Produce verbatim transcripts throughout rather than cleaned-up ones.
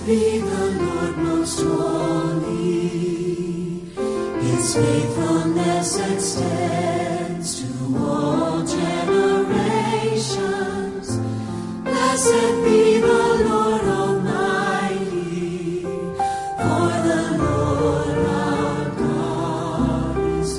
be the Lord most holy. His faithfulness extends to all generations. Blessed be the Lord Almighty, for the Lord our God is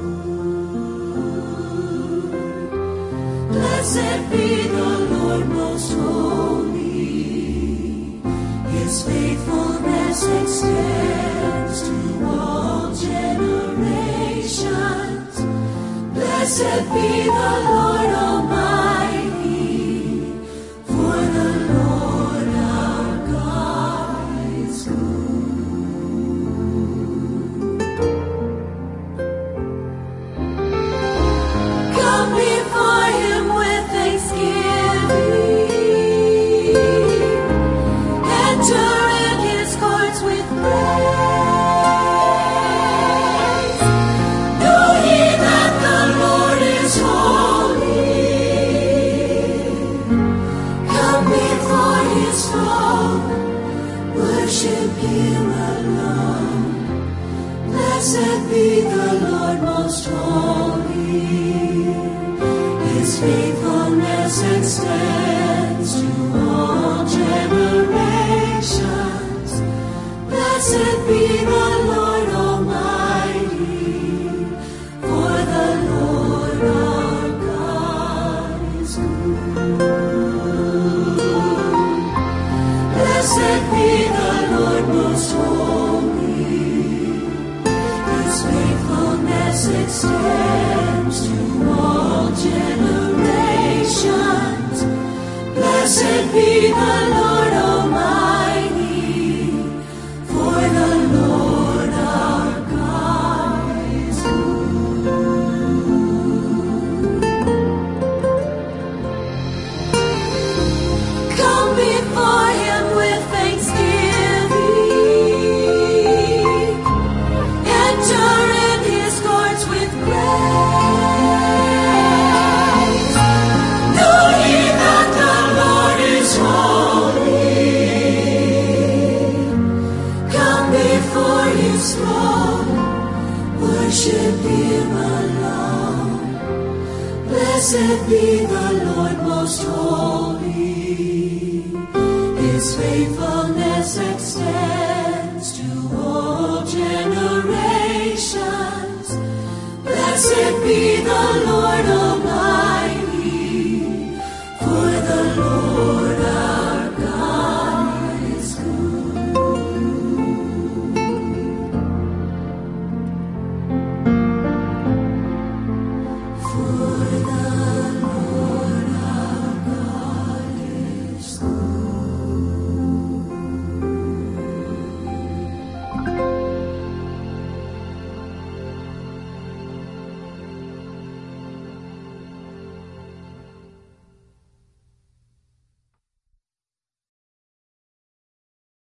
good. Blessed be the Lord most holy. His faithfulness extends to all generations. Blessed be the Lord Almighty, for the Lord our God is good. Come before Him with thanksgiving. Enter in His courts with praise. Know ye that the Lord is holy. Come before His throne, worship Him alone. Blessed be the Lord most holy. His faithfulness extends to all generations. Blessed be the Lord Almighty, for the Lord our God is good. Blessed be the Lord most holy. His faithfulness extends to all generations. Blessed be the Lord Almighty, for the Lord our God is good. Come before Him with thanksgiving. Enter in His courts with praise. Know ye that the Lord is holy. Come before His throne, worship Him alone. Blessed be the Lord most holy. His faithfulness extends to all generations. Blessed be the Lord Almighty, for the Lord our God is good. For